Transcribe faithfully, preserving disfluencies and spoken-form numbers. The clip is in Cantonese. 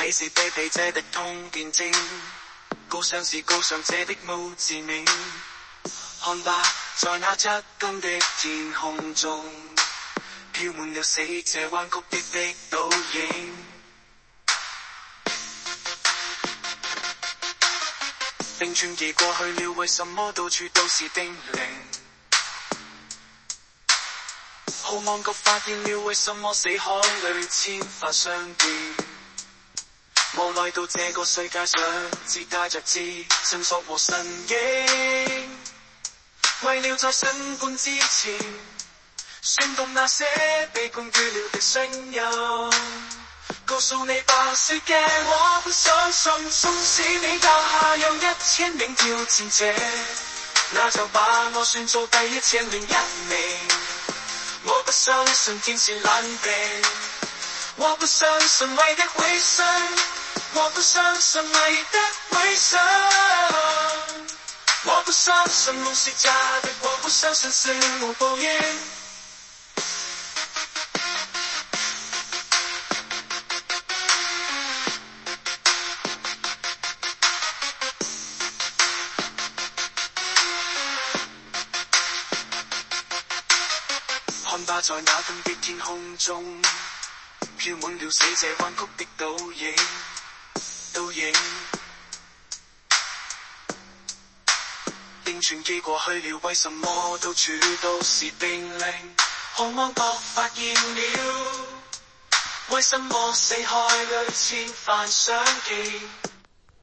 睇是卑鄙者的通辯證，高尚是高尚者的墓誌銘。看吧，在那漆金的天空中，飄滿了死者彎曲的的倒影。冰川寄過去了，為什麼到處都是冰凌？好望角發現了，為什麼死海裏千發相見？無奈到這個世界上，只帶着自尋索和神經。為了在審判之前，宣讀那些被判決了的聲音。告訴你吧，世界我不相信，縱使你腳下有一千名挑戰者，那就把我算做第一千零一名。我不相信天是懶病，我不相信愛的會傷，我不相信愛的會傷，我不相信夢是假的，我不相信死無報應。看吧，在那金的天空中，飄滿了死者彎曲的倒影，倒影。冰川寄過去了，為什麼到處都是冰凌？看望角發現了，為什麼死海裏千帆相見？